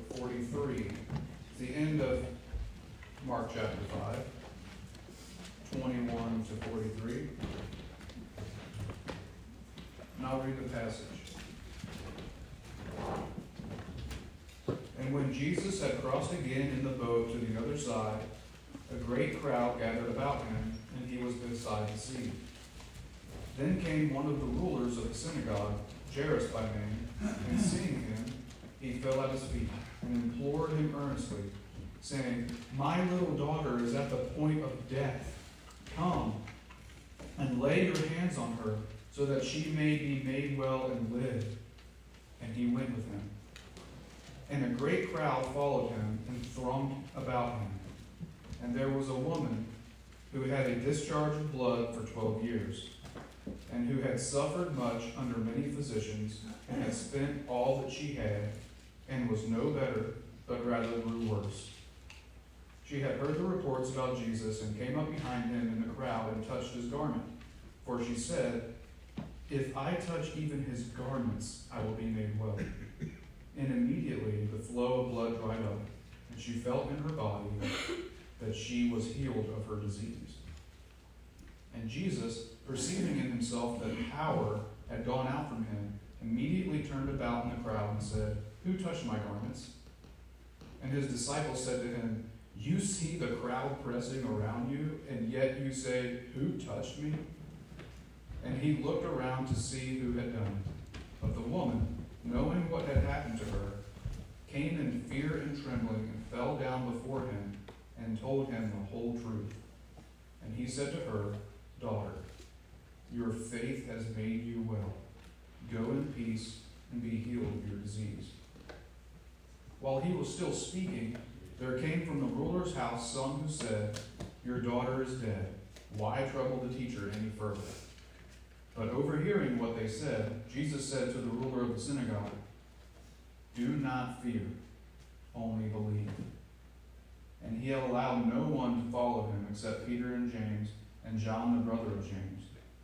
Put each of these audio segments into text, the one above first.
43. It's the end of Mark chapter 5, 21 to 43. And I'll read the passage. And when Jesus had crossed again in the boat to the other side, a great crowd gathered about him, and he was beside the sea. Then came one of the rulers of the synagogue, Jairus by name, and seeing him, he fell at his feet and implored him earnestly, saying, My little daughter is at the point of death. Come and lay your hands on her, so that she may be made well and live. And he went with him. And a great crowd followed him and thronged about him. And there was a woman who had a discharge of blood for 12 years, and who had suffered much under many physicians, and had spent all that she had, and was no better, but rather grew worse. She had heard the reports about Jesus, and came up behind him in the crowd and touched his garment. For she said, If I touch even his garments, I will be made well. And immediately the flow of blood dried up, and she felt in her body that she was healed of her disease. And Jesus, perceiving in himself that power had gone out from him, immediately turned about in the crowd and said, Who touched my garments? And his disciples said to him, You see the crowd pressing around you, and yet you say, Who touched me? And he looked around to see who had done it. But the woman, knowing what had happened to her, came in fear and trembling and fell down before him and told him the whole truth. And he said to her, Daughter, your faith has made you well. Go in peace and be healed of your disease. While he was still speaking, there came from the ruler's house some who said, Your daughter is dead. Why trouble the teacher any further? But overhearing what they said, Jesus said to the ruler of the synagogue, Do not fear, only believe. And he had allowed no one to follow him except Peter and James and John, the brother of James.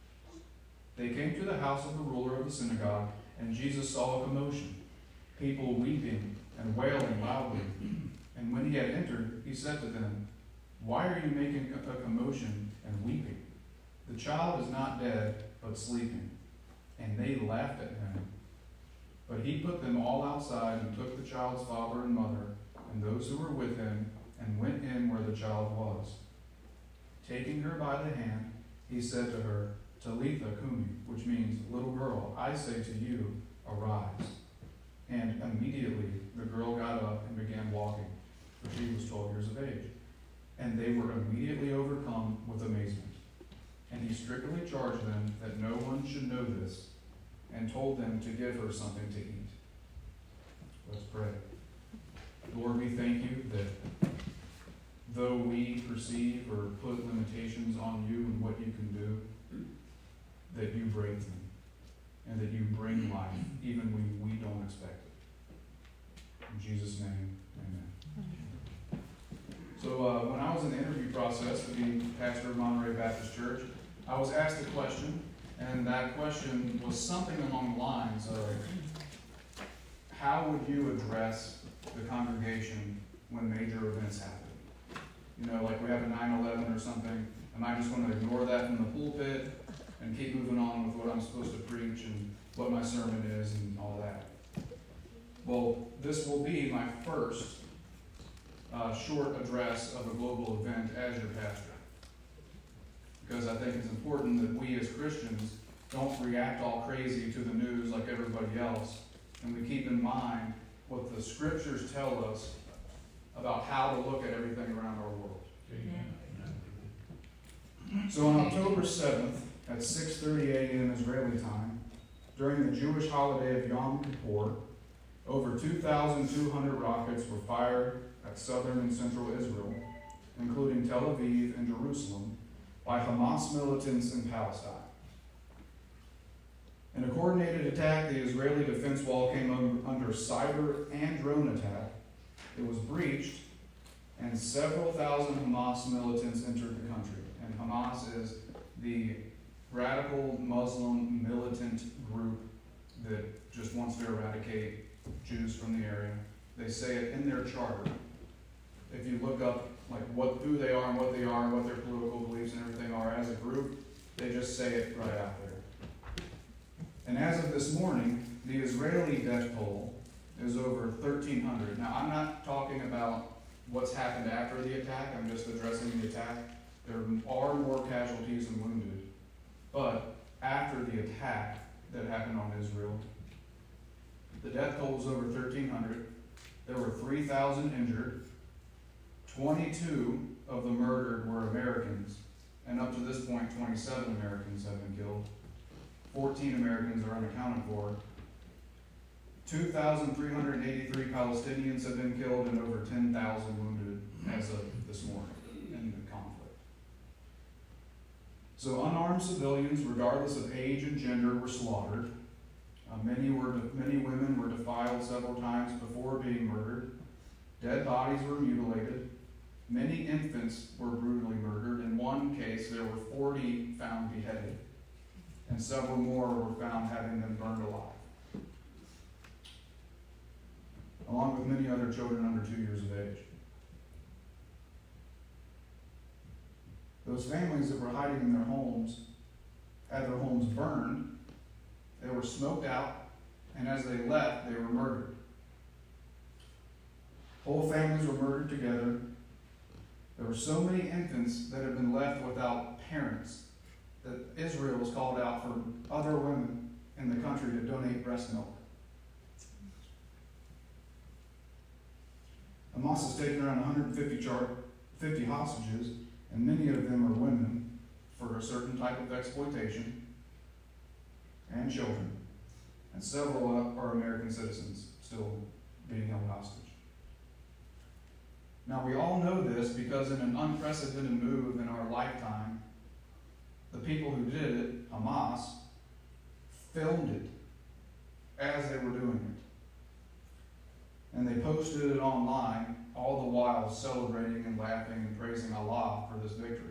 They came to the house of the ruler of the synagogue, and Jesus saw a commotion, people weeping and wailing loudly. And when he had entered, he said to them, Why are you making a commotion and weeping? The child is not dead, but sleeping. And they laughed at him. But he put them all outside and took the child's father and mother and those who were with him and went in where the child was. Taking her by the hand, he said to her, Talitha cumi, which means, Little girl, I say to you, arise. And immediately the girl got up and began walking, for she was 12 years of age. And they were immediately overcome with amazement. And he strictly charged them that no one should know this, and told them to give her something to eat. Let's pray. Lord, we thank you that though we perceive or put limitations on you and what you can do, that you break them, and that you bring life, even when we don't expect it. In Jesus' name, amen. So when I was in the interview process to be pastor of Monterey Baptist Church, I was asked a question, and that question was something along the lines of, how would you address the congregation when major events happen? You know, like we have a 9/11 or something. Am I just going to ignore that from the pulpit and keep moving on with what I'm supposed to preach and what my sermon is and all that? Well, this will be my first short address of a global event as your pastor. Because I think it's important that we as Christians don't react all crazy to the news like everybody else, and we keep in mind what the scriptures tell us about how to look at everything around our world. Amen. So on October 7th at 6:30 a.m. Israeli time, during the Jewish holiday of Yom Kippur, over 2,200 rockets were fired at southern and central Israel, including Tel Aviv and Jerusalem, by Hamas militants in Palestine. In a coordinated attack, the Israeli defense wall came under cyber and drone attack. It was breached, and several thousand Hamas militants entered the country. And Hamas is the radical Muslim militant group that just wants to eradicate Jews from the area. They say it in their charter. If you look up who they are and what they are and what their political beliefs and everything are as a group, they just say it right out there. And as of this morning, the Israeli death toll is over 1,300. Now, I'm not talking about what's happened after the attack. I'm just addressing the attack. There are more casualties and wounded. But after the attack that happened on Israel, the death toll was over 1,300. There were 3,000 injured. 22 of the murdered were Americans. And up to this point, 27 Americans have been killed. 14 Americans are unaccounted for. 2,383 Palestinians have been killed and over 10,000 wounded as of this morning in the conflict. So unarmed civilians, regardless of age and gender, were slaughtered. Many women were defiled several times before being murdered. Dead bodies were mutilated. Many infants were brutally murdered. In one case, there were 40 found beheaded, and several more were found having been burned alive, along with many other children under 2 years of age. Those families that were hiding in their homes had their homes burned. They were smoked out, and as they left, they were murdered. Whole families were murdered together. There were so many infants that had been left without parents that Israel was called out for other women in the country to donate breast milk. Hamas has taken around 150 hostages, and many of them are women for a certain type of exploitation, and children. And several are American citizens still being held hostage. Now, we all know this because in an unprecedented move in our lifetime, the people who did it, Hamas, filmed it as they were doing it. And they posted it online, all the while celebrating and laughing and praising Allah for this victory.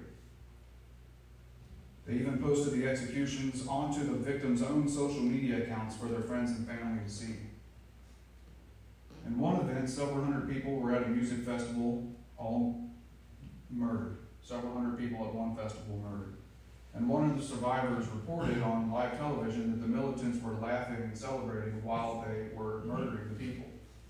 They even posted the executions onto the victims' own social media accounts for their friends and family to see. In one event, several hundred people were at a music festival, all murdered. Several hundred people at one festival murdered. And one of the survivors reported on live television that the militants were laughing and celebrating while they were murdering the people.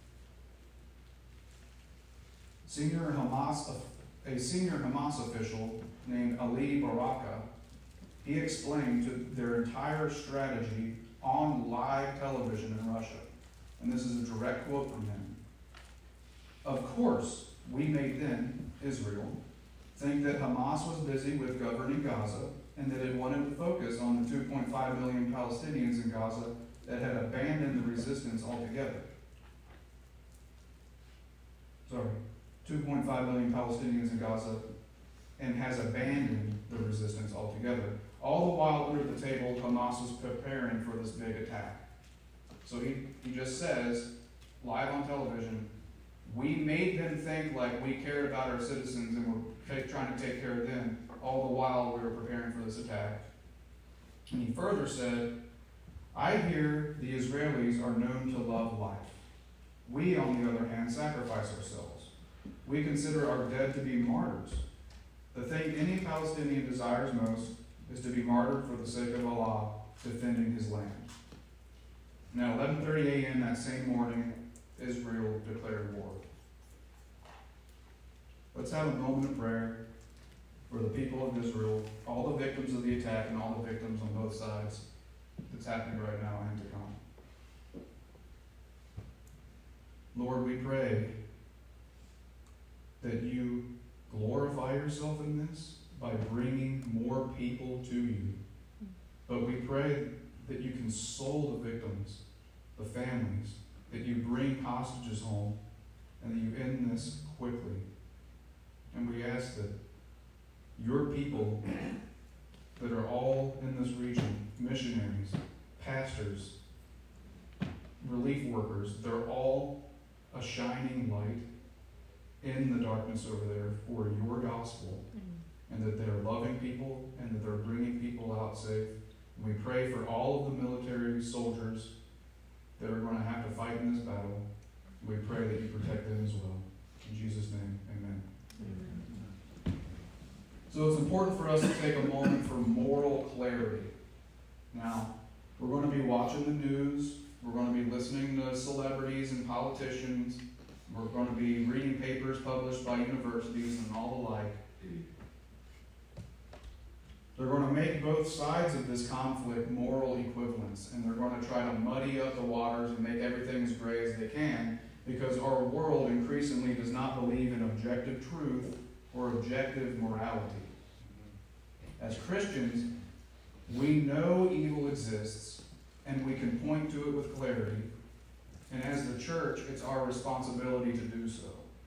A senior Hamas official named Ali Baraka, he explained to their entire strategy on live television in Russia. And this is a direct quote from him. Of course, we made them, Israel, think that Hamas was busy with governing Gaza and that it wanted to focus on the 2.5 million Palestinians in Gaza that had abandoned the resistance altogether. 2.5 million Palestinians in Gaza and has abandoned the resistance altogether. All the while under the table, Hamas was preparing for this big attack. So he just says, live on television, we made them think like we cared about our citizens and were trying to take care of them, all the while we were preparing for this attack. And he further said, I hear the Israelis are known to love life. We, on the other hand, sacrifice ourselves. We consider our dead to be martyrs. The thing any Palestinian desires most is to be martyred for the sake of Allah, defending his land. Now, 11:30 a.m. that same morning, Israel declared war. Let's have a moment of prayer for the people of Israel, all the victims of the attack and all the victims on both sides that's happening right now and to come. Lord, we pray that you glorify yourself in this by bringing more people to you. But we pray that you console the victims, the families, that you bring hostages home, and that you end this quickly. And we ask that your people that are all in this region, missionaries, pastors, relief workers, they're all a shining light in the darkness over there for your gospel, and that they're loving people and that they're bringing people out safe. And we pray for all of the military soldiers that are going to have to fight in this battle, We pray that you protect them as well. In Jesus' name, amen. So it's important for us to take a moment for moral clarity. Now, we're going to be watching the news. We're going to be listening to celebrities and politicians. We're going to be reading papers published by universities and all the like. They're going to make both sides of this conflict moral equivalents, and they're going to try to muddy up the waters and make everything as gray as they can, because our world increasingly does not believe in objective truth or objective morality. As Christians, we know evil exists, and we can point to it with clarity, and as the church, it's our responsibility to do so.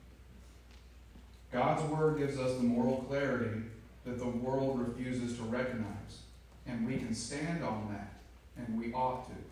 God's Word gives us the moral clarity that the world refuses to recognize, and we can stand on that, and we ought to.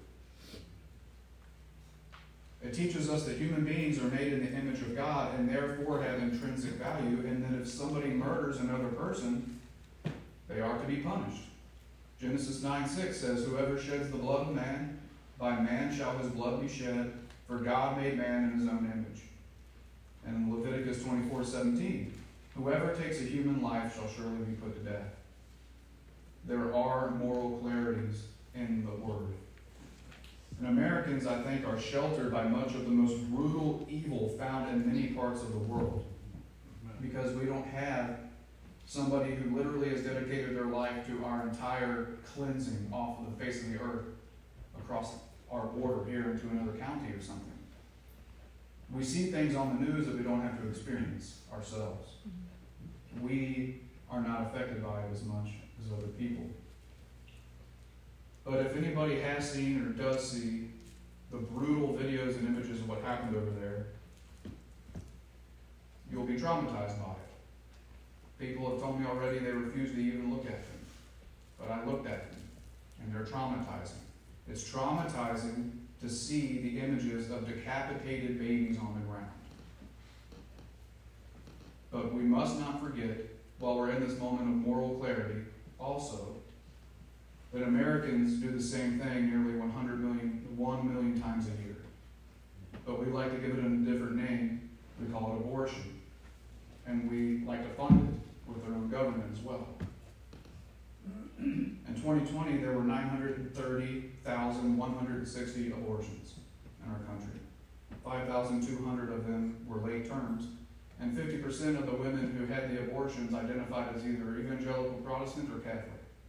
It teaches us that human beings are made in the image of God and therefore have intrinsic value, and that if somebody murders another person, they are to be punished. Genesis 9:6 says, "Whoever sheds the blood of man, by man shall his blood be shed, for God made man in his own image." And in Leviticus 24:17, "Whoever takes a human life shall surely be put to death." There are moral clarities in the Word. And Americans, I think, are sheltered by much of the most brutal evil found in many parts of the world, because we don't have somebody who literally has dedicated their life to our entire cleansing off of the face of the earth across our border here into another county or something. We see things on the news that we don't have to experience ourselves. We are not affected by it as much as other people. But if anybody has seen or does see the brutal videos and images of what happened over there, you'll be traumatized by it. People have told me already they refuse to even look at them. But I looked at them, and they're traumatizing. It's traumatizing to see the images of decapitated babies on the ground. But we must not forget, while we're in this moment of moral clarity, also, that Americans do the same thing nearly 1 million times a year. But we like to give it a different name. We call it abortion. And we like to fund it with our own government as well. In 2020, there were 930,160 abortions in our country. 5,200 of them were late terms, and 50% of the women who had the abortions identified as either evangelical Protestant or Catholic.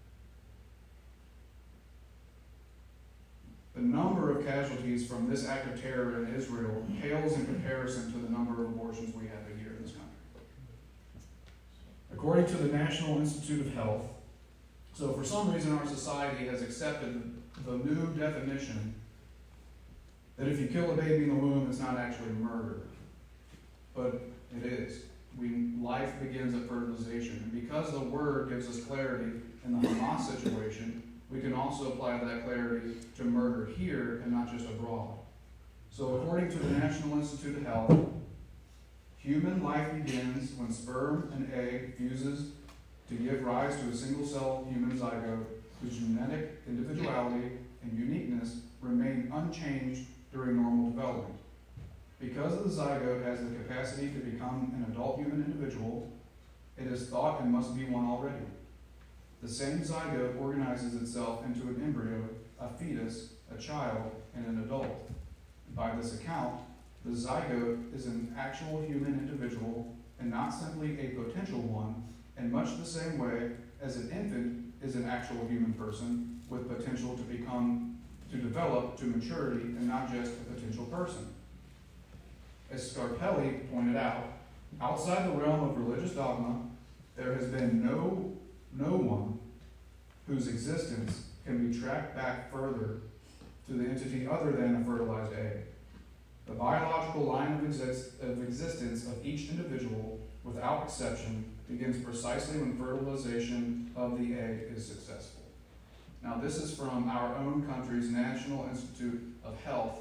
The number of casualties from this act of terror in Israel pales in comparison to the number of abortions we have a year in this country. According to the National Institute of Health, so for some reason our society has accepted the new definition that if you kill a baby in the womb, it's not actually murder. But it is. Life begins at fertilization. And because the Word gives us clarity in the Hamas situation, we can also apply that clarity to murder here and not just abroad. So according to the National Institute of Health, human life begins when sperm and egg fuses to give rise to a single-cell human zygote whose genetic individuality and uniqueness remain unchanged during normal development. Because the zygote has the capacity to become an adult human individual, it is thought and must be one already. The same zygote organizes itself into an embryo, a fetus, a child, and an adult. By this account, the zygote is an actual human individual and not simply a potential one, in much the same way as an infant is an actual human person with potential to develop to maturity and not just a potential person. As Scarpelli pointed out, outside the realm of religious dogma, there has been no one whose existence can be tracked back further to the entity other than a fertilized egg. The biological line of existence of each individual, without exception, begins precisely when fertilization of the egg is successful. Now, this is from our own country's National Institute of Health.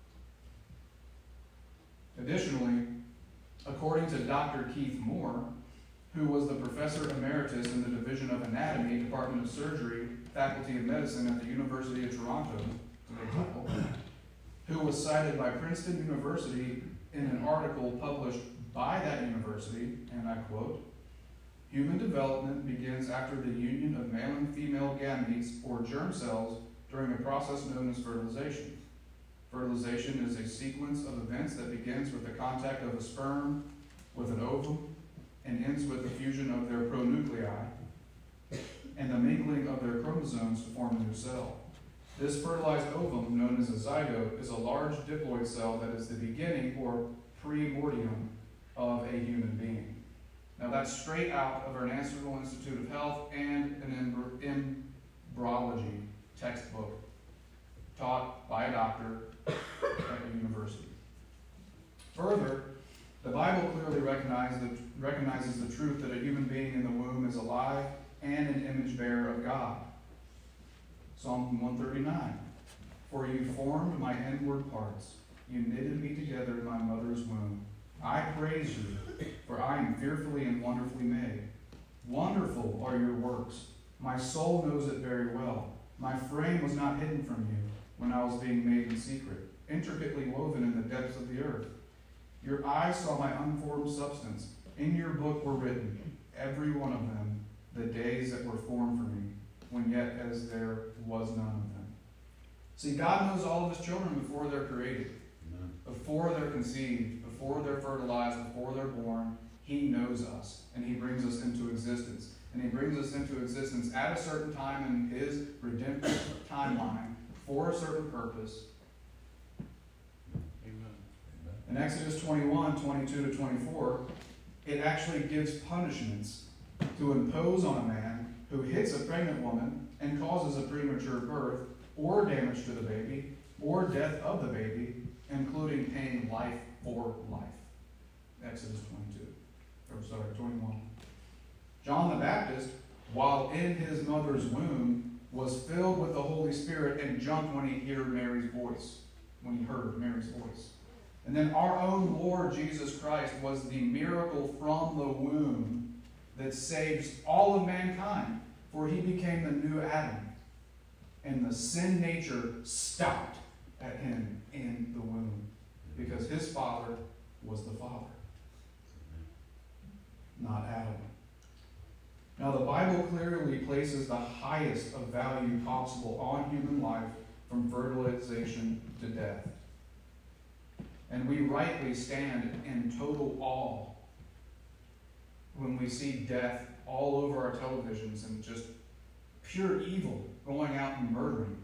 Additionally, according to Dr. Keith Moore, who was the professor emeritus in the Division of Anatomy, Department of Surgery, Faculty of Medicine at the University of Toronto, who was cited by Princeton University in an article published by that university, and I quote, "Human development begins after the union of male and female gametes or germ cells during a process known as fertilization. Fertilization is a sequence of events that begins with the contact of a sperm with an ovum and ends with the fusion of their pronuclei and the mingling of their chromosomes to form a new cell. This fertilized ovum, known as a zygote, is a large diploid cell that is the beginning or primordium of a human being." Now that's straight out of our National Institute of Health and an embryology textbook taught by a doctor at a university. Further, the Bible clearly recognizes the truth that a human being in the womb is alive and an image bearer of God. Psalm 139, "For you formed my inward parts. You knitted me together in my mother's womb. I praise you, for I am fearfully and wonderfully made. Wonderful are your works. My soul knows it very well. My frame was not hidden from you when I was being made in secret, intricately woven in the depths of the earth. Your eyes saw my unformed substance. In your book were written, every one of them, the days that were formed for me, when yet as there was none of them." See, God knows all of his children before they're created, before they're conceived, before they're fertilized, before they're born. He knows us, and he brings us into existence. And he brings us into existence at a certain time in his redemptive timeline for a certain purpose. Amen. In Exodus 21, 22 to 24, it actually gives punishments to impose on a man who hits a pregnant woman and causes a premature birth or damage to the baby or death of the baby, including paying life for life. Exodus 21. John the Baptist, while in his mother's womb, was filled with the Holy Spirit and jumped when he heard Mary's voice. And then our own Lord Jesus Christ was the miracle from the womb that saves all of mankind, for he became the new Adam. And the sin nature stopped at him in the womb, because his father was the Father, not Adam. Now the Bible clearly places the highest of value possible on human life from fertilization to death. And we rightly stand in total awe when we see death all over our televisions and just pure evil going out and murdering.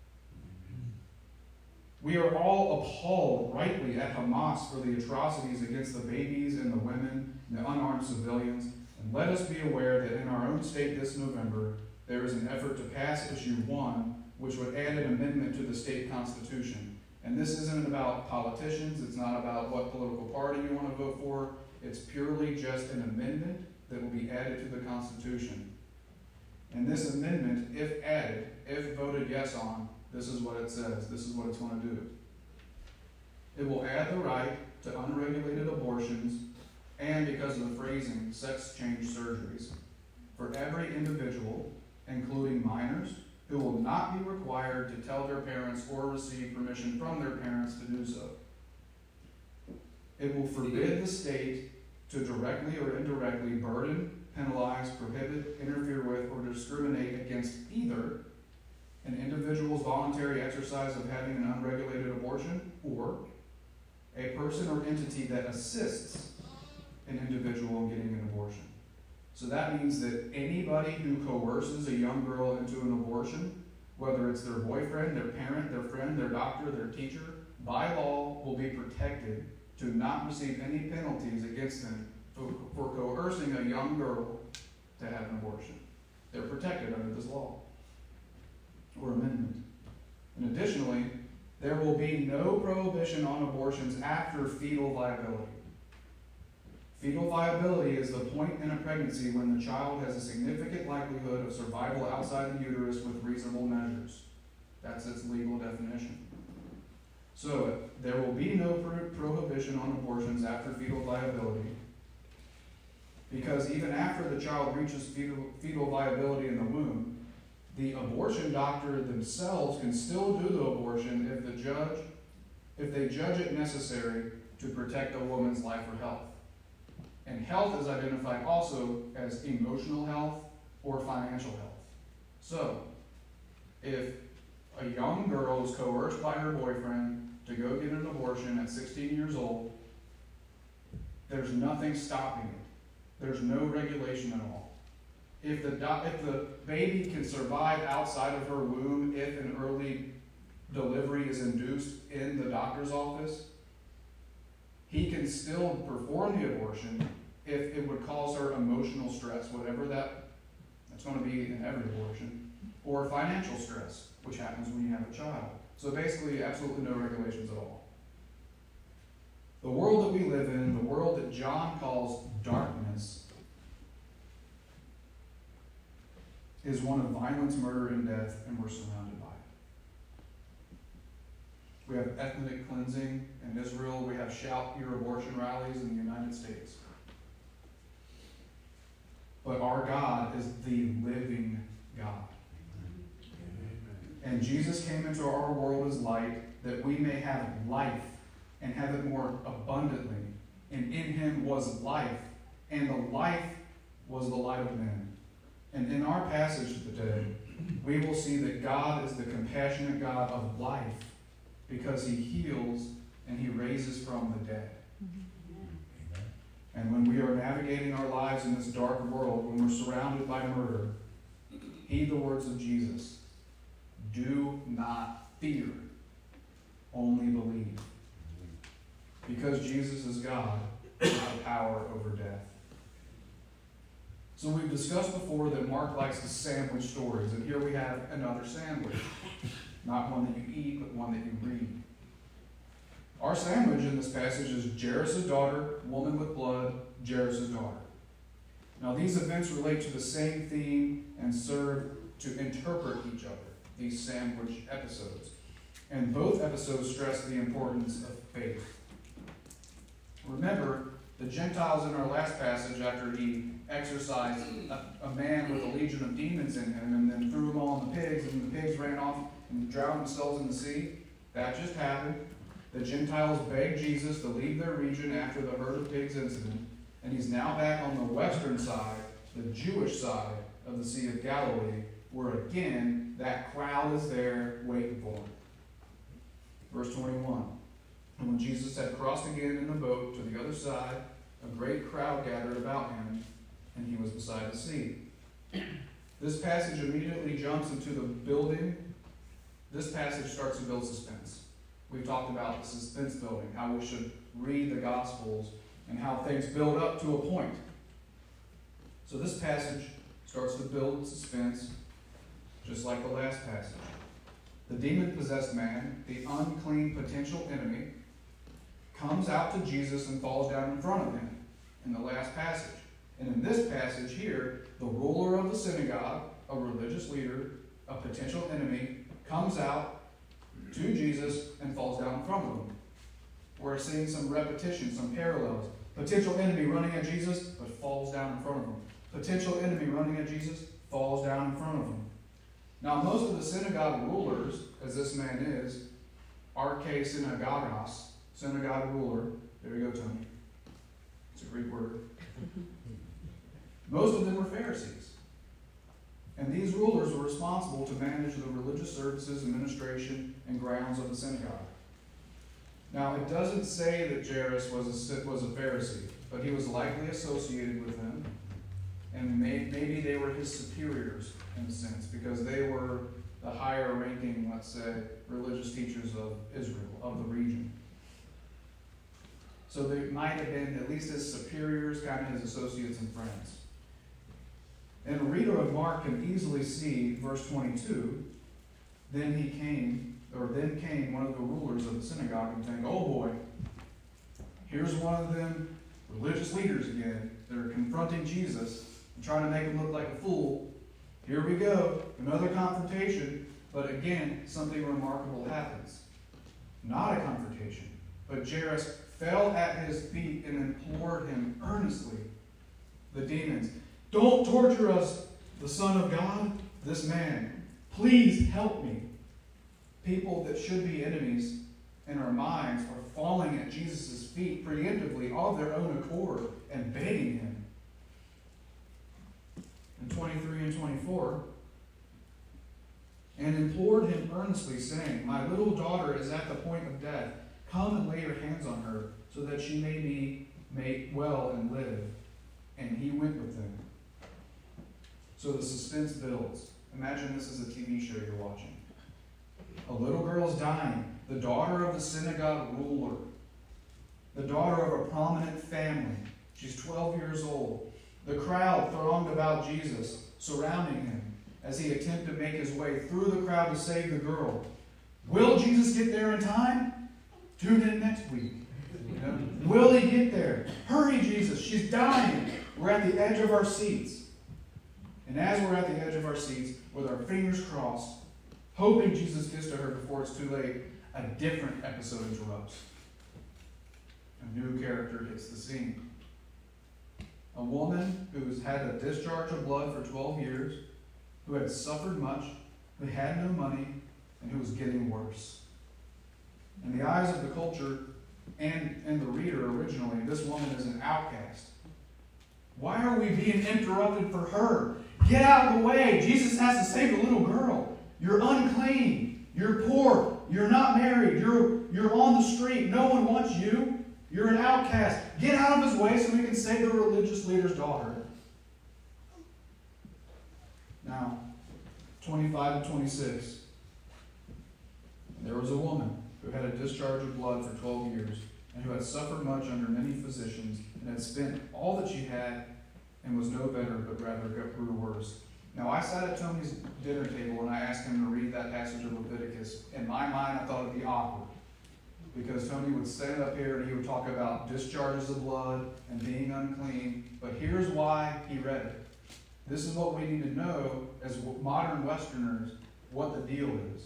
We are all appalled rightly at Hamas for the atrocities against the babies and the women and the unarmed civilians. And let us be aware that in our own state this November, there is an effort to pass Issue 1, which would add an amendment to the state constitution. And this isn't about politicians. It's not about what political party you want to vote for. It's purely just an amendment that will be added to the Constitution. And this amendment, if added, if voted yes on, this is what it says. This is what it's going to do. It will add the right to unregulated abortions and, because of the phrasing, sex change surgeries for every individual, including minors, who will not be required to tell their parents or receive permission from their parents to do so. It will forbid the state to directly or indirectly burden, penalize, prohibit, interfere with, or discriminate against either an individual's voluntary exercise of having an unregulated abortion or a person or entity that assists an individual in getting an abortion. So that means that anybody who coerces a young girl into an abortion, whether it's their boyfriend, their parent, their friend, their doctor, their teacher, by law will be protected to not receive any penalties against them for coercing a young girl to have an abortion. They're protected under this law or amendment. And additionally, there will be no prohibition on abortions after fetal viability. Fetal viability is the point in a pregnancy when the child has a significant likelihood of survival outside the uterus with reasonable measures. That's its legal definition. So, there will be no prohibition on abortions after fetal viability, because even after the child reaches fetal viability in the womb, the abortion doctor themselves can still do the abortion if the judge if they judge it necessary to protect a woman's life or health. And health is identified also as emotional health or financial health. So, if a young girl is coerced by her boyfriend to go get an abortion at 16 years old, there's nothing stopping it. There's no regulation at all. If the baby can survive outside of her womb, if an early delivery is induced in the doctor's office, he can still perform the abortion if it would cause her emotional stress, whatever that's going to be in every abortion, or financial stress, which happens when you have a child. So basically, absolutely no regulations at all. The world that we live in, the world that John calls darkness, is one of violence, murder, and death, and we're surrounded by it. We have ethnic cleansing in Israel. We have shout your abortion rallies in the United States. But our God is the living God. And Jesus came into our world as light, that we may have life and have it more abundantly. And in him was life, and the life was the light of men. And in our passage today, we will see that God is the compassionate God of life, because he heals and he raises from the dead. And when we are navigating our lives in this dark world, when we're surrounded by murder, heed the words of Jesus. Do not fear, only believe. Because Jesus is God, he has the power over death. So we've discussed before that Mark likes to sandwich stories, and here we have another sandwich. Not one that you eat, but one that you read. Our sandwich in this passage is Jairus' daughter, woman with blood, Jairus' daughter. Now these events relate to the same theme and serve to interpret each other, these sandwich episodes. And both episodes stress the importance of faith. Remember, the Gentiles in our last passage, after he exorcised a man with a legion of demons in him and then threw them all on the pigs, and the pigs ran off and drowned themselves in the sea, that just happened. The Gentiles begged Jesus to leave their region after the herd of pigs incident, and he's now back on the western side, the Jewish side of the Sea of Galilee, where again, that crowd is there waiting for him. Verse 21. And when Jesus had crossed again in the boat to the other side, a great crowd gathered about him, and he was beside the sea. This passage immediately jumps into the building. This passage starts to build suspense. We've talked about the suspense building, how we should read the Gospels, and how things build up to a point. So this passage starts to build suspense, just like the last passage. The demon-possessed man, the unclean potential enemy, comes out to Jesus and falls down in front of him in the last passage. And in this passage here, the ruler of the synagogue, a religious leader, a potential enemy, comes out to Jesus and falls down in front of him. We're seeing some repetition, some parallels. Potential enemy running at Jesus, but falls down in front of him. Potential enemy running at Jesus, falls down in front of him. Now, most of the synagogue rulers, as this man is, arche synagogos, synagogue ruler. There you go, Tony. It's a Greek word. Most of them were Pharisees. And these rulers were responsible to manage the religious services, administration, and grounds of the synagogue. Now, it doesn't say that Jairus was a Pharisee, but he was likely associated with them. And maybe they were his superiors, in a sense, because they were the higher ranking, let's say, religious teachers of Israel, of the region. So they might have been at least his superiors, kind of his associates and friends. And a reader of Mark can easily see verse 22, then came one of the rulers of the synagogue and think, oh boy, here's one of them religious leaders again. They're confronting Jesus and trying to make him look like a fool. Here we go, another confrontation. But again, something remarkable happens. Not a confrontation, but Jairus fell at his feet and implored him earnestly. The demons, don't torture us, the Son of God, this man. Please help me. People that should be enemies and our minds are falling at Jesus' feet preemptively of their own accord and begging him. In 23 and 24, and implored him earnestly, saying, My little daughter is at the point of death. Come and lay your hands on her, so that she may be made well and live. And he went with them. So the suspense builds. Imagine this is a TV show you're watching. A little girl is dying, the daughter of the synagogue ruler, the daughter of a prominent family. She's 12 years old. The crowd thronged about Jesus, surrounding him as he attempted to make his way through the crowd to save the girl. Will Jesus get there in time? Tune in next week. Will he get there? Hurry, Jesus. She's dying. We're at the edge of our seats. And as we're at the edge of our seats, with our fingers crossed, hoping Jesus gets to her before it's too late, a different episode interrupts. A new character hits the scene. A woman who's had a discharge of blood for 12 years, who had suffered much, who had no money, and who was getting worse. In the eyes of the culture and the reader originally, this woman is an outcast. Why are we being interrupted for her? Get out of the way. Jesus has to save the little girl. You're unclean. You're poor. You're not married. You're on the street. No one wants you. You're an outcast. Get out of his way so we can save the religious leader's daughter. Now, 25 to 26. There was a woman who had a discharge of blood for 12 years and who had suffered much under many physicians and had spent all that she had and was no better, but rather grew worse. Now, I sat at Tony's dinner table and I asked him to read that passage of Leviticus. In my mind, I thought it would be awkward because Tony would stand up here and he would talk about discharges of blood and being unclean. But here's why he read it. This is what we need to know as modern Westerners, what the deal is.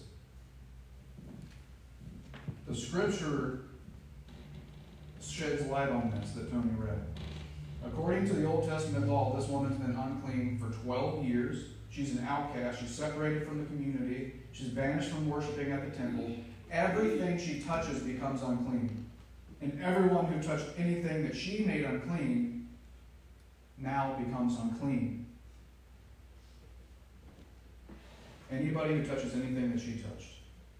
The scripture sheds light on this that Tony read. According to the Old Testament law, this woman's been unclean for 12 years. She's an outcast. She's separated from the community. She's banished from worshiping at the temple. Everything she touches becomes unclean. And everyone who touched anything that she made unclean now becomes unclean. Anybody who touches anything that she touched.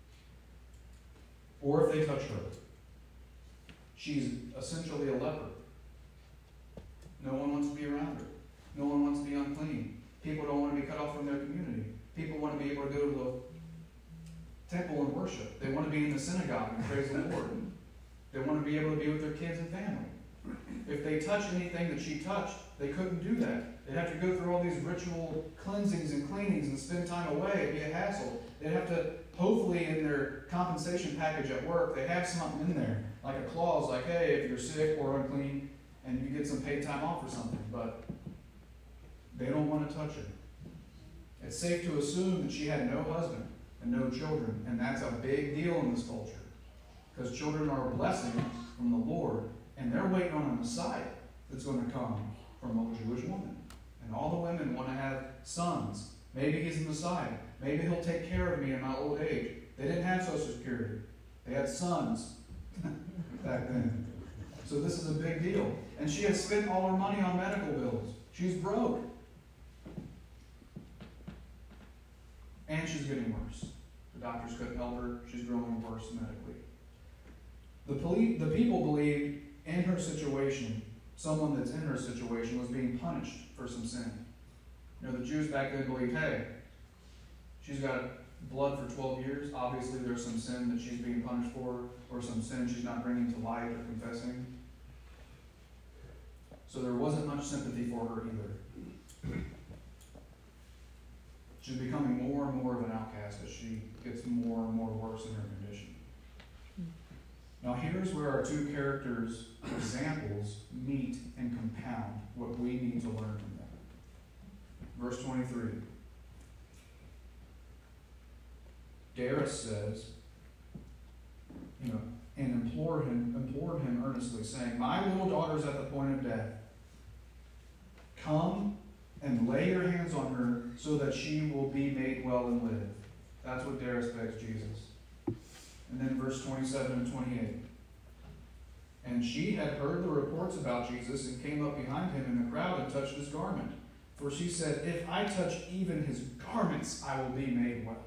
Or if they touch her. She's essentially a leper. No one wants to be around her. No one wants to be unclean. People don't want to be cut off from their community. People want to be able to go to the temple and worship. They want to be in the synagogue and praise the Lord. They want to be able to be with their kids and family. If they touch anything that she touched, they couldn't do that. They'd have to go through all these ritual cleansings and cleanings and spend time away. It'd be a hassle. They'd have to, hopefully in their compensation package at work, they have something in there, like a clause like, hey, if you're sick or unclean, and you get some paid time off or something, but they don't want to touch her. It's safe to assume that she had no husband and no children, and that's a big deal in this culture, because children are a blessing from the Lord, and they're waiting on a Messiah that's going to come from a Jewish woman. And all the women want to have sons. Maybe he's the Messiah. Maybe he'll take care of me in my old age. They didn't have Social Security. They had sons back then. So this is a big deal. And she had spent all her money on medical bills. She's broke. And she's getting worse. The doctors couldn't help her. She's growing worse medically. The people believed in her situation, someone that's in her situation was being punished for some sin. You know, the Jews back then believed, hey, she's got blood for 12 years. Obviously there's some sin that she's being punished for, or some sin she's not bringing to light or confessing. So there wasn't much sympathy for her either. She's becoming more and more of an outcast as she gets more and more worse in her condition. Now here's where our two characters' examples meet and compound what we need to learn from them. Verse 23. Darius says, and implored him earnestly, saying, My little daughter is at the point of death. Come and lay your hands on her so that she will be made well and live. That's what Darius begs Jesus. And then verse 27 and 28. And she had heard the reports about Jesus and came up behind him in the crowd and touched his garment. For she said, if I touch even his garments, I will be made well.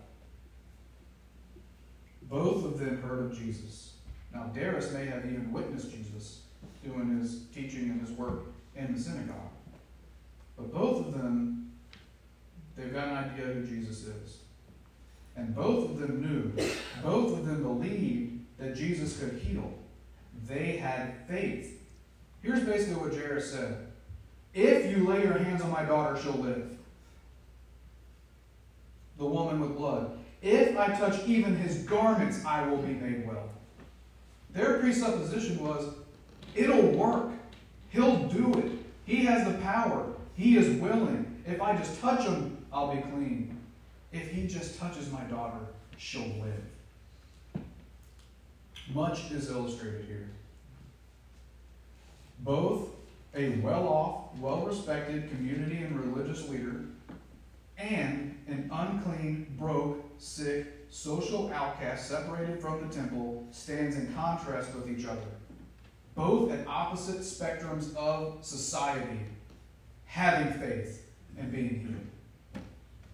Both of them heard of Jesus. Now Jairus may have even witnessed Jesus doing his teaching and his work in the synagogue. But both of them, they've got an idea who Jesus is. And both of them knew, both of them believed that Jesus could heal. They had faith. Here's basically what Jairus said. If you lay your hands on my daughter, she'll live. The woman with blood. If I touch even his garments, I will be made well. Their presupposition was, it'll work. He'll do it. He has the power. He is willing. If I just touch him, I'll be clean. If he just touches my daughter, she'll live. Much is illustrated here. Both a well-off, well-respected community and religious leader and an unclean, broke, sick, social outcast separated from the temple stands in contrast with each other. Both at opposite spectrums of society, having faith and being healed.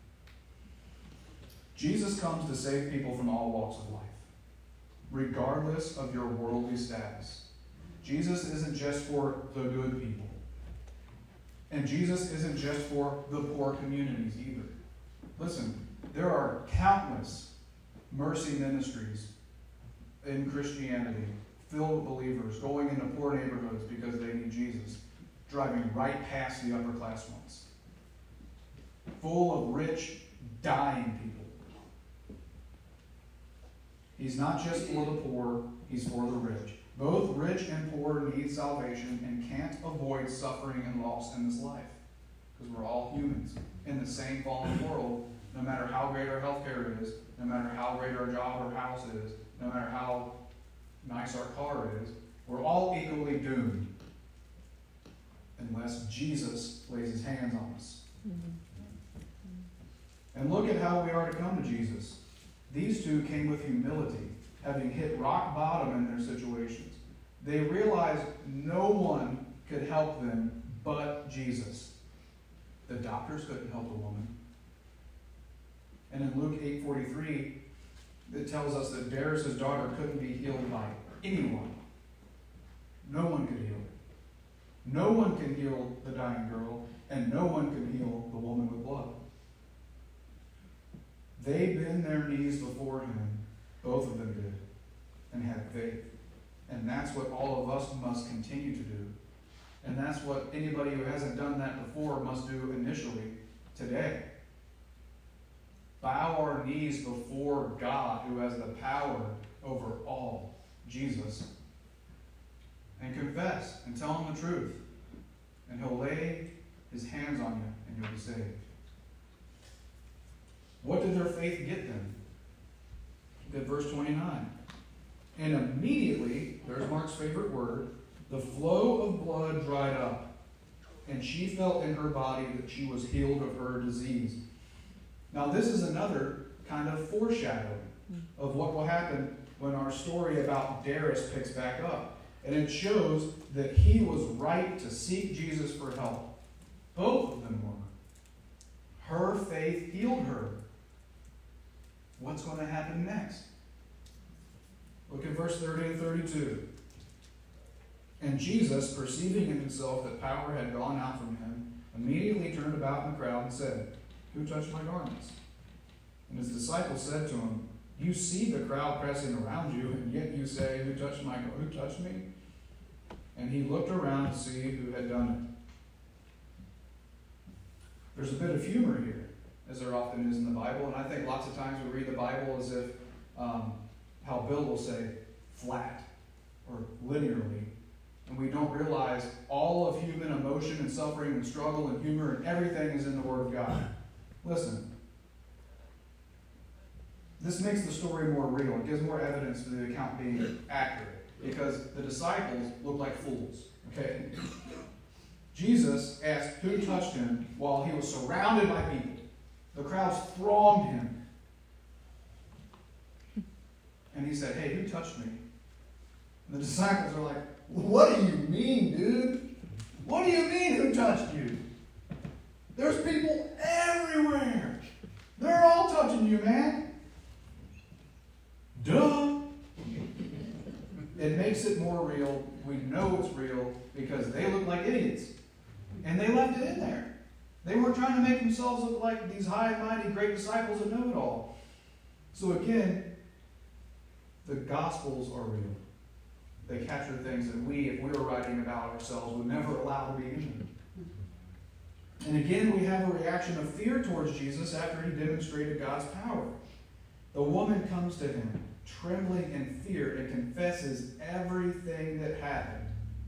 Jesus comes to save people from all walks of life, regardless of your worldly status. Jesus isn't just for the good people. And Jesus isn't just for the poor communities either. Listen, there are countless mercy ministries in Christianity filled with believers going into poor neighborhoods because they need Jesus, driving right past the upper class ones. Full of rich, dying people. He's not just for the poor, he's for the rich. Both rich and poor need salvation and can't avoid suffering and loss in this life. Because we're all humans in the same fallen world, no matter how great our healthcare is, no matter how great our job or house is, no matter how nice our car is, we're all equally doomed. Unless Jesus lays his hands on us. And look at how we are to come to Jesus. These two came with humility, having hit rock bottom in their situations. They realized no one could help them but Jesus. The doctors couldn't help the woman. And in Luke 8:43, it tells us that Jairus' daughter couldn't be healed by anyone. No one could heal her. No one can heal the dying girl, and no one can heal the woman with blood. They bent their knees before him, both of them did, and had faith. And that's what all of us must continue to do. And that's what anybody who hasn't done that before must do initially today. Bow our knees before God, who has the power over all, Jesus, and confess and tell him the truth. And he'll lay his hands on you and you'll be saved. What did their faith get them? Look at verse 29. And immediately, there's Mark's favorite word, the flow of blood dried up, and she felt in her body that she was healed of her disease. Now this is another kind of foreshadowing of what will happen when our story about Jairus picks back up. And it shows that he was right to seek Jesus for help. Both of them were. Her faith healed her. What's going to happen next? Look at verse 30 and 32. And Jesus, perceiving in himself that power had gone out from him, immediately turned about in the crowd and said, "Who touched my garments?" And his disciples said to him, "You see the crowd pressing around you, and yet you say, Who touched me? And he looked around to see who had done it." There's a bit of humor here, as there often is in the Bible, and I think lots of times we read the Bible as if, how Bill will say, flat or linearly. And we don't realize all of human emotion and suffering and struggle and humor and everything is in the Word of God. Listen. This makes the story more real. It gives more evidence to the account being accurate. Because the disciples look like fools. Okay? Jesus asked who touched him while he was surrounded by people. The crowds thronged him. And he said, hey, who touched me? And the disciples are like, what do you mean, dude? What do you mean, who touched you? There's people everywhere. They're all touching you, man. Duh. It makes it more real. We know it's real because they look like idiots. And they left it in there. They weren't trying to make themselves look like these high and mighty great disciples that know it all. So again, the Gospels are real. They capture things that we, if we were writing about ourselves, would never allow to be in them. And again, we have a reaction of fear towards Jesus after he demonstrated God's power. The woman comes to him, trembling in fear, and confesses everything that happened.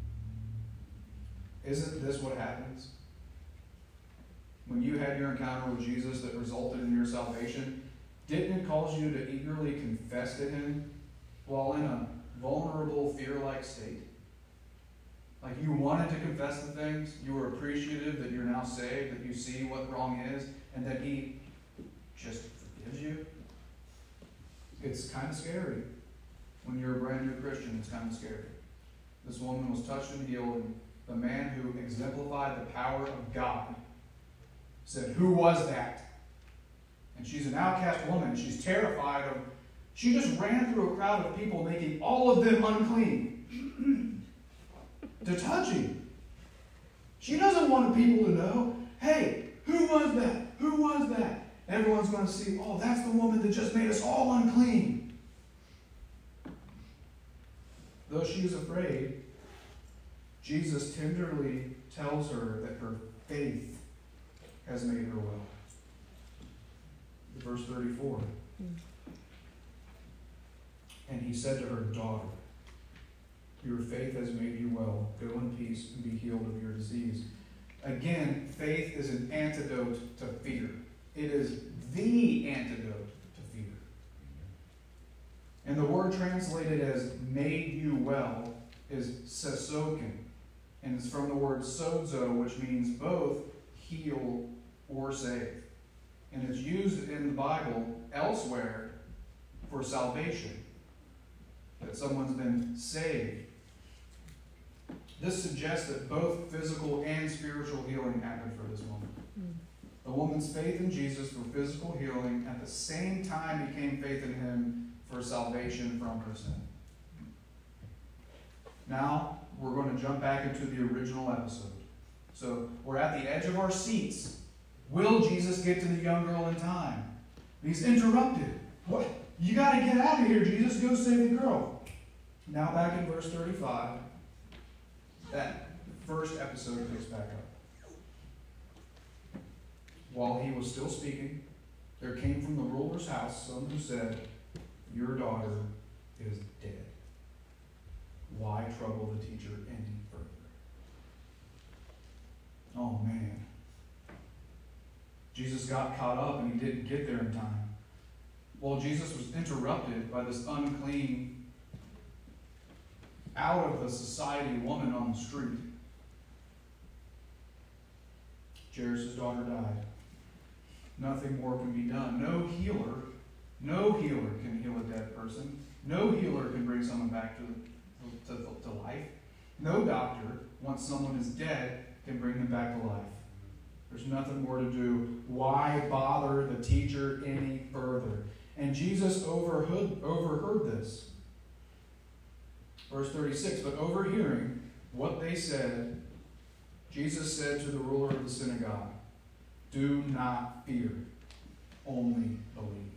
Isn't this what happens? When you had your encounter with Jesus that resulted in your salvation, didn't it cause you to eagerly confess to him while in a vulnerable, fear-like state? Like you wanted to confess the things, you were appreciative that you're now saved, that you see what wrong is, and that he just forgives you? It's kind of scary. When you're a brand new Christian, it's kind of scary. This woman was touched and healed, and the man who exemplified the power of God said, who was that? And she's an outcast woman. She's terrified of... She just ran through a crowd of people, making all of them unclean to touch him. She doesn't want people to know, hey, who was that? Who was that? Everyone's going to see, oh, that's the woman that just made us all unclean. Though she is afraid, Jesus tenderly tells her that her faith has made her well. Verse 34. And he said to her, daughter, your faith has made you well. Go in peace and be healed of your disease. Again, faith is an antidote to fear. It is the antidote to fear. And the word translated as made you well is sesoken. And it's from the word sozo, which means both heal or save. And it's used in the Bible elsewhere for salvation. That someone's been saved. This suggests that both physical and spiritual healing happened for this woman. The woman's faith in Jesus for physical healing at the same time became faith in him for salvation from her sin. Now, we're going to jump back into the original episode. So, we're at the edge of our seats. Will Jesus get to the young girl in time? He's interrupted. What? You got to get out of here, Jesus. Go save the girl. Now, back in verse 35, that first episode picks back up. While he was still speaking, there came from the ruler's house someone who said, your daughter is dead. Why trouble the teacher any further? Oh, man. Jesus got caught up and he didn't get there in time. Well, Jesus was interrupted by this unclean, out of the society woman on the street. Jairus' daughter died. Nothing more can be done. No healer can heal a dead person. No healer can bring someone back to life. No doctor, once someone is dead, can bring them back to life. There's nothing more to do. Why bother the teacher any further? And Jesus overheard this. Verse 36, but overhearing what they said, Jesus said to the ruler of the synagogue, do not fear, only believe.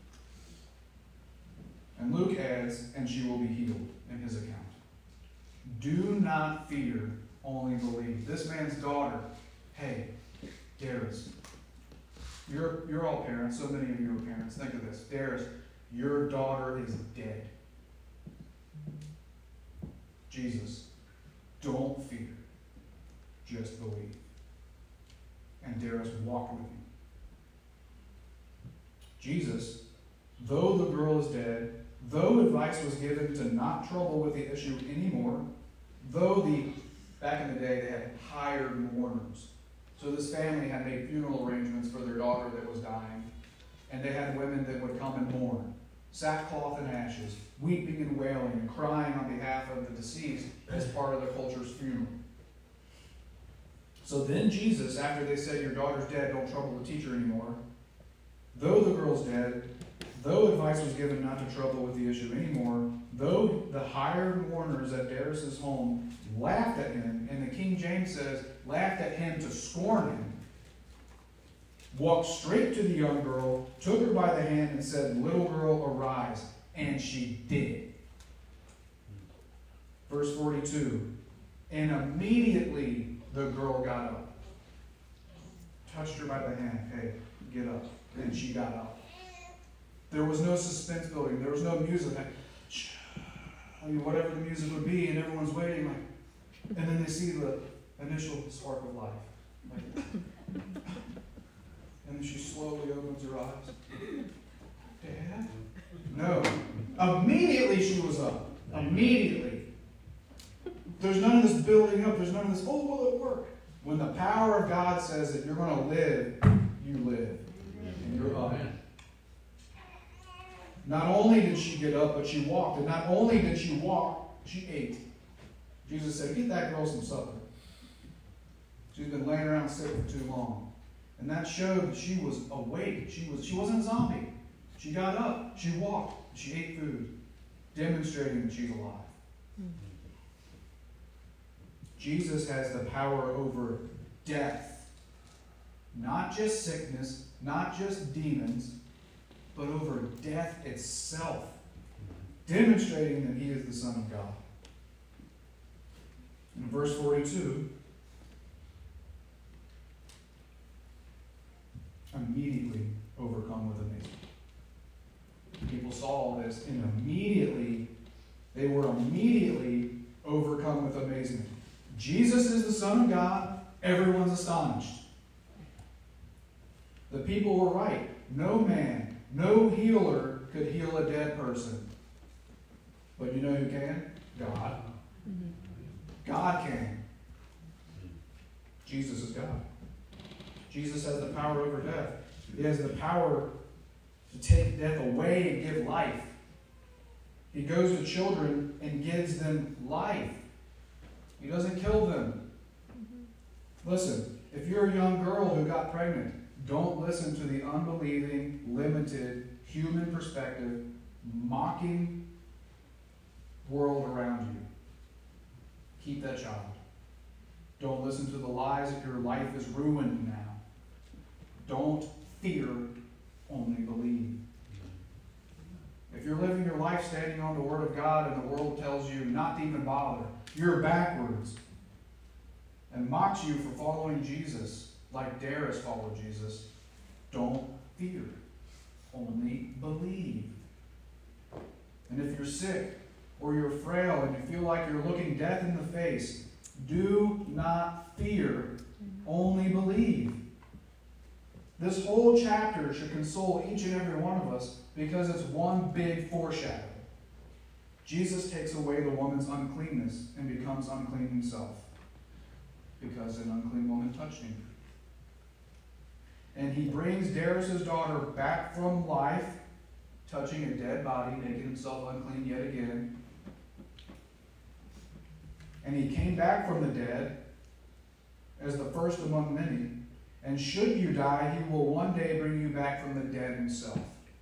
And Luke adds, and she will be healed in his account. Do not fear, only believe. This man's daughter, hey, Darius, you're all parents. So many of you are parents. Think of this. Darius, your daughter is dead. Jesus, don't fear. Just believe. And Darius walked with him. Jesus, though the girl is dead, though advice was given to not trouble with the issue anymore, though back in the day they had hired mourners. So this family had made funeral arrangements for their daughter that was dying, and they had women that would come and mourn. sackcloth and ashes, weeping and wailing and crying on behalf of the deceased as part of their culture's funeral. So then Jesus, after they said, your daughter's dead, don't trouble the teacher anymore, though the girl's dead, though advice was given not to trouble with the issue anymore, though the hired mourners at Jairus' home laughed at him, and the King James says, laughed at him to scorn him, walked straight to the young girl, took her by the hand, and said, little girl, arise. And she did. Verse 42, and immediately the girl got up. Touched her by the hand. Hey, get up. And she got up. There was no suspense building. There was no music. Whatever the music would be, and everyone's waiting. And then they see the initial spark of life. Like that. And then she slowly opens her eyes. Dad? No. Immediately she was up. Immediately. There's none of this building up. There's none of this, oh, will it work? When the power of God says that you're going to live, you live. And you're up. Not only did she get up, but she walked. And not only did she walk, she ate. Jesus said, get that girl some supper. She's been laying around sick for too long. And that showed that she was awake. She wasn't a zombie. She got up. She walked. She ate food, demonstrating that she's alive. Jesus has the power over death. Not just sickness, not just demons, but over death itself, demonstrating that he is the Son of God. In verse 42, immediately overcome with amazement. People saw all this, and they were immediately overcome with amazement. Jesus is the Son of God. Everyone's astonished. The people were right. No man, no healer could heal a dead person. But you know who can? God. God can. Jesus is God. Jesus has the power over death. He has the power to take death away and give life. He goes to children and gives them life. He doesn't kill them. Listen, if you're a young girl who got pregnant, don't listen to the unbelieving, limited, human perspective, mocking world around you. Keep that child. Don't listen to the lies that your life is ruined now. Don't fear, only believe. If you're living your life standing on the Word of God and the world tells you not to even bother, you're backwards, and mocks you for following Jesus like Jairus followed Jesus, don't fear, only believe. And if you're sick or you're frail and you feel like you're looking death in the face, do not fear, only believe. This whole chapter should console each and every one of us because it's one big foreshadow. Jesus takes away the woman's uncleanness and becomes unclean himself because an unclean woman touched him. And he brings Jairus' daughter back from life, touching a dead body, making himself unclean yet again. And he came back from the dead as the first among many. And should you die, he will one day bring you back from the dead himself.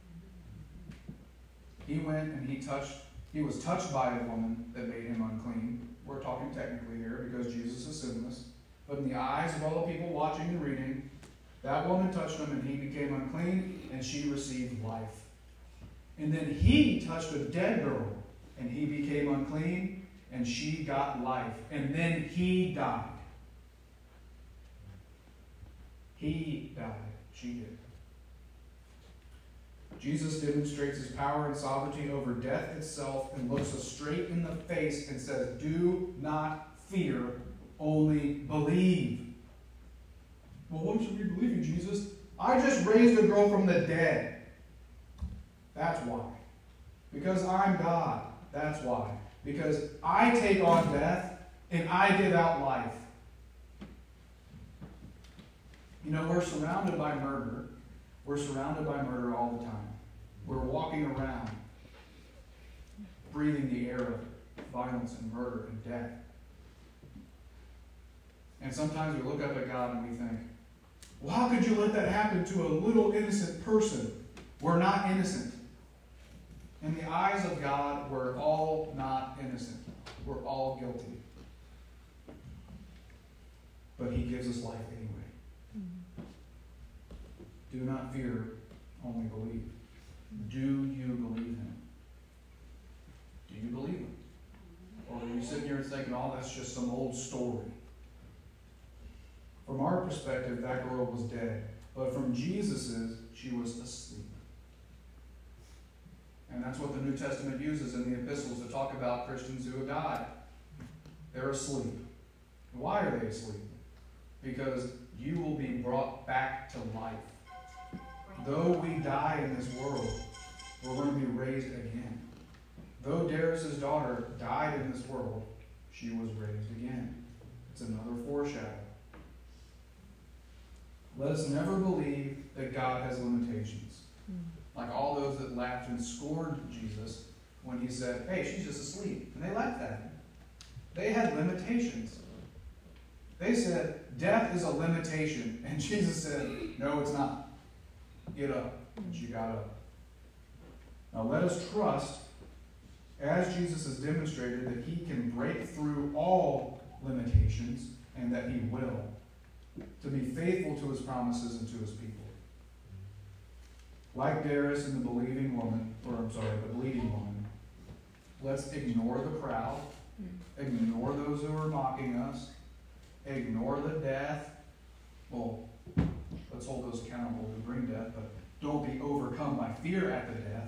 He went and he was touched by a woman that made him unclean. We're talking technically here because Jesus is sinless. But in the eyes of all the people watching and reading, that woman touched him and he became unclean and she received life. And then he touched a dead girl and he became unclean and she got life. And then he died. He died. She did. Jesus demonstrates his power and sovereignty over death itself and looks us straight in the face and says, do not fear, only believe. Well, what should we believe in, Jesus? I just raised a girl from the dead. That's why. Because I'm God. That's why. Because I take on death and I give out life. You know, we're surrounded by murder. We're surrounded by murder all the time. We're walking around breathing the air of violence and murder and death. And sometimes we look up at God and we think, well, how could you let that happen to a little innocent person? We're not innocent. In the eyes of God, we're all not innocent. We're all guilty. But He gives us life anyway. Do not fear, only believe. Do you believe Him? Do you believe Him? Or are you sitting here and thinking, oh, that's just some old story? From our perspective, that girl was dead. But from Jesus's, she was asleep. And that's what the New Testament uses in the epistles to talk about Christians who have died. They're asleep. Why are they asleep? Because you will be brought back to life. Though we die in this world, we're going to be raised again. Though Darius' daughter died in this world, she was raised again. It's another foreshadow. Let us never believe that God has limitations. Like all those that laughed and scorned Jesus when He said, hey, she's just asleep. And they laughed at Him. They had limitations. They said, death is a limitation. And Jesus said, no, it's not. Get up. And she got up. Now let us trust, as Jesus has demonstrated, that He can break through all limitations and that He will, to be faithful to His promises and to His people. Like Darius and the bleeding woman, let's ignore the crowd, ignore those who are mocking us, ignore the death. Well, let's hold those accountable who bring death, but don't be overcome by fear at the death.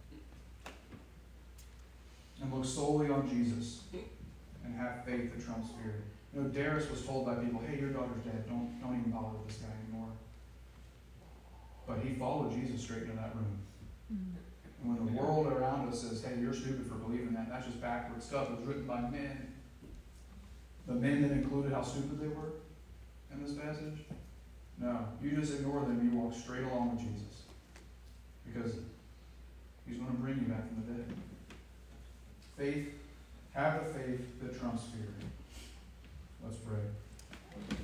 And look solely on Jesus and have faith that trumps fear. You know, Darius was told by people, hey, your daughter's dead. Don't even bother with this guy anymore. But he followed Jesus straight into that room. And when the world around us says, hey, you're stupid for believing that, that's just backward stuff. It was written by men. The men that included how stupid they were in this passage. No, you just ignore them. You walk straight along with Jesus. Because He's going to bring you back from the dead. Faith, have the faith that trumps fear. Let's pray.